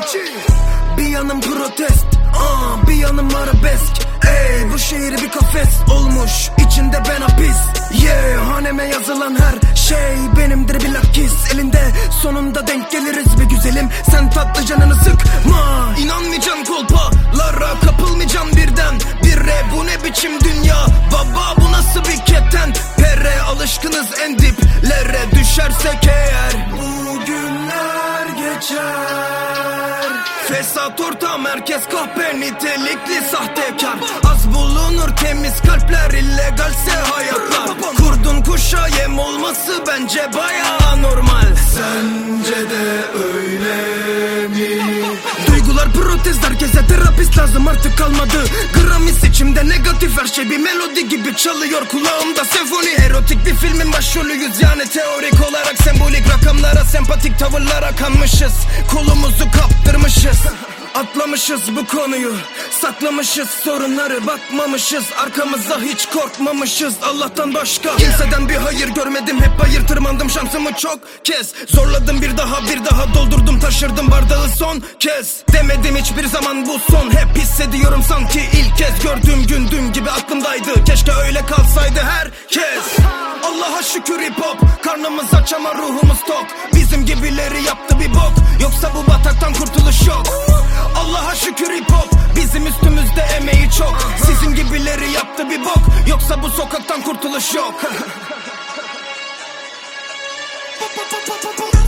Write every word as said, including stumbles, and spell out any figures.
Bir yanım protest, aa, bir yanım arabesk. Ey, bu şehir bir kafes olmuş, içinde ben hapis. Yeah, haneme yazılan her şey benimdir bilakis. Elinde sonunda denk geliriz be güzelim, sen tatlı canını sıkma. İnanmayacaksın kolpalara, kapılmayacaksın birden bire. Bu ne biçim dünya baba, bu nasıl bir keten pere. Alışkınız en diplere, düşersek eğer bu günler geçer. Fesat ortam, herkes kahpe, nitelikli sahtekar. Az bulunur temiz kalpler, illegalse hayatlar. Kurdun kuşa yem olması bence bayağı normal. Sence de öyle mi? Duygular protest, herkese terapist lazım artık kalmadı. Gramis içimde negatif, her şey bir melodi gibi çalıyor kulağımda senfoni. Erotik bir filmin başrolüyüz yani teorik olarak. Sembolik rakamlara, sempatik tavırlara kanmışız. Kolumuzu kaptırmışız. Atlamışız bu konuyu, saklamışız sorunları, bakmamışız arkamıza, hiç korkmamışız Allah'tan başka. Kimseden bir hayır görmedim, hep bayır tırmandım şansımı çok kez. Zorladım bir daha bir daha, doldurdum taşırdım bardağı son kez. Demedim hiçbir zaman bu son, hep hissediyorum sanki ilk kez. Gördüğüm gün dün gibi aklımdaydı, keşke öyle kalsaydı herkes. Allah'a şükür hip hop, karnımız aç ama ruhumuz tok. Bizim gibileri yaptı bir bok, yoksa bu bataktan kurtuluş yok. Allah'a şükür hip hop, bizim üstümüzde emeği çok. Sizin gibileri yaptı bir bok, yoksa bu sokaktan kurtuluş yok.